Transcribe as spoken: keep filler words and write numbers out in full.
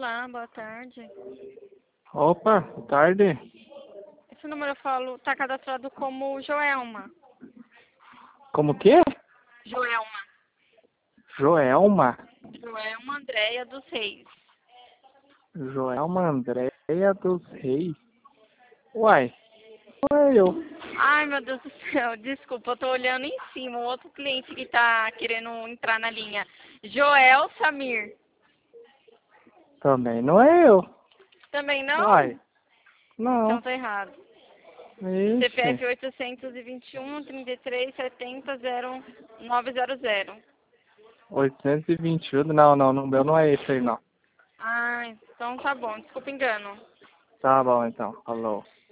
Olá, boa tarde. Opa, boa tarde. Esse número eu falo, tá cadastrado como Joelma. Como que é? Joelma. Joelma? Joelma Andréia dos Reis. Joelma Andréia dos Reis? Uai, não é eu. Ai, meu Deus do céu, desculpa, eu tô olhando em cima, o outro cliente que tá querendo entrar na linha. Joel Samir. Também não é eu. Também não? Uai, não. Então tá errado. C P F Ixi, oitocentos e vinte e um, trinta e três, setenta, zero nove zero zero. oitocentos e vinte e um, não, não, no meu não é esse aí não. Ah, então tá bom, desculpa engano. Tá bom então, falou.